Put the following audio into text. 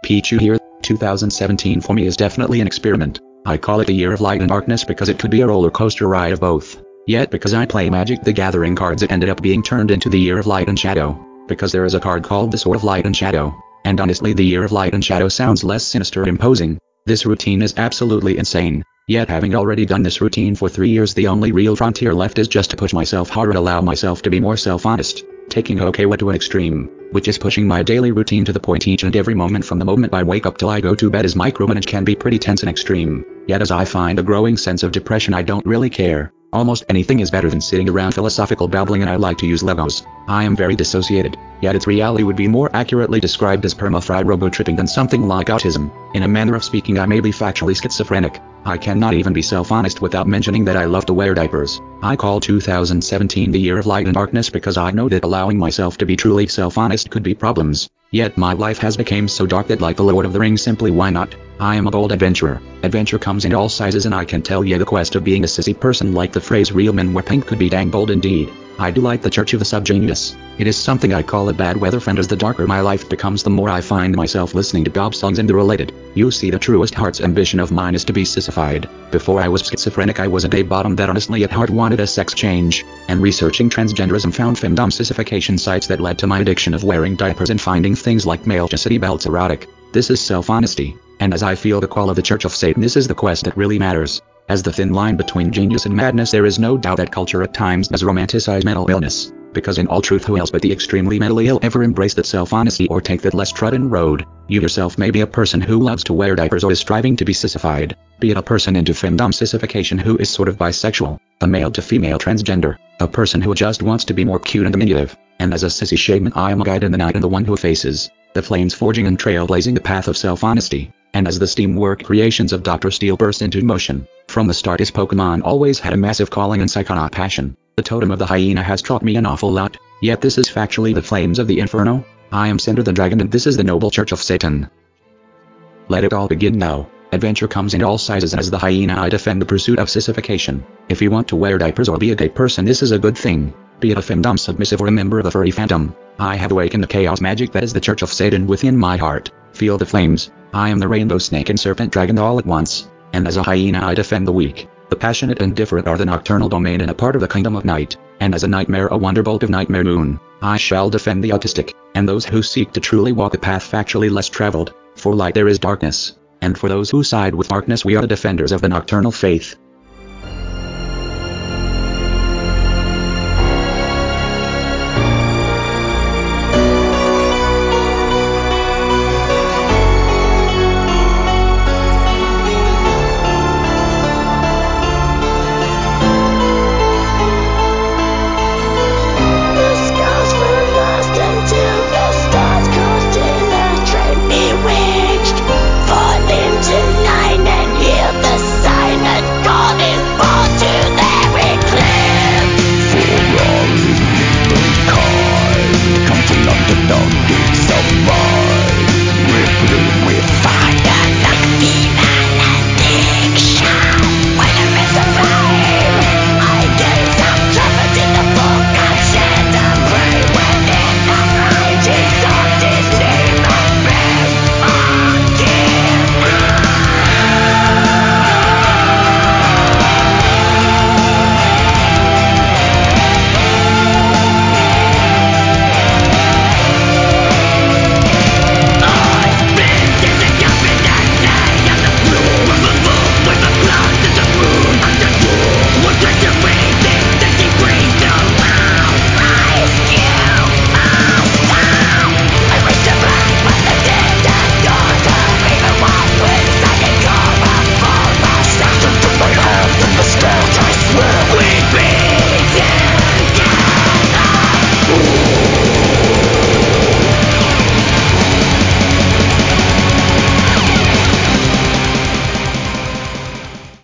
Pichu here. 2017 for me is definitely an experiment. I call it the year of light and darkness because it could be a roller coaster ride of both. Yet because I play Magic the Gathering cards, it ended up being turned into the year of light and shadow. Because there is a card called the Sword of Light and Shadow. And honestly, the year of light and shadow sounds less sinister and imposing. This routine is absolutely insane. Yet having already done this routine for 3 years, the only real frontier left is just to push myself harder and allow myself to be more self-honest. Taking OKWA to an extreme, which is pushing my daily routine to the point each and every moment from the moment I wake up till I go to bed is micromanaged can be pretty tense and extreme. Yet as I find a growing sense of depression, I don't really care. Almost anything is better than sitting around philosophical babbling, and I like to use Legos. I am very dissociated, yet its reality would be more accurately described as perma-fried robo-tripping than something like autism. In a manner of speaking, I may be factually schizophrenic. I cannot even be self-honest without mentioning that I love to wear diapers. I call 2017 the year of light and darkness because I know that allowing myself to be truly self-honest could be problems. Yet my life has become so dark that, like the Lord of the Rings, simply why not? I am a bold adventurer. Adventure comes in all sizes, and I can tell you the quest of being a sissy person, like the phrase real men wear pink, could be dang bold indeed. I do like the Church of the Subgenius. It is something I call a bad weather friend, as the darker my life becomes, the more I find myself listening to Bob songs and the related. You see, the truest heart's ambition of mine is to be sissified. Before I was schizophrenic, I was a gay bottom that honestly at heart wanted a sex change. And researching transgenderism found femdom sissification sites that led to my addiction of wearing diapers and finding things like male chastity belts erotic. This is self-honesty. And as I feel the call of the Church of Satan, this is the quest that really matters. As the thin line between genius and madness, there is no doubt that culture at times does romanticize mental illness. Because in all truth, who else but the extremely mentally ill ever embrace that self-honesty or take that less trodden road? You yourself may be a person who loves to wear diapers or is striving to be sissified. Be it a person into femdom sissification who is sort of bisexual, a male to female transgender, a person who just wants to be more cute and diminutive. And as a sissy shaman, I am a guide in the night and the one who faces the flames, forging and trailblazing the path of self-honesty. And as the steamwork creations of Dr. Steel burst into motion, from the start his Pokemon always had a massive calling and psychonaut passion. The totem of the hyena has taught me an awful lot, yet this is factually the flames of the inferno. I am Cinder the Dragon, and this is the noble Church of Satan. Let it all begin now. Adventure comes in all sizes, and as the hyena I defend the pursuit of sissification. If you want to wear diapers or be a gay person, this is a good thing. Be it a femdom submissive or a member of the furry phantom. I have awakened the chaos magic that is the Church of Satan within my heart. Feel the flames. I am the rainbow snake and serpent dragon all at once. And as a hyena I defend the weak. The passionate and different are the nocturnal domain and a part of the kingdom of night. And as a nightmare, a wonderbolt of nightmare moon, I shall defend the autistic, and those who seek to truly walk a path factually less traveled. For light there is darkness, and for those who side with darkness we are the defenders of the nocturnal faith.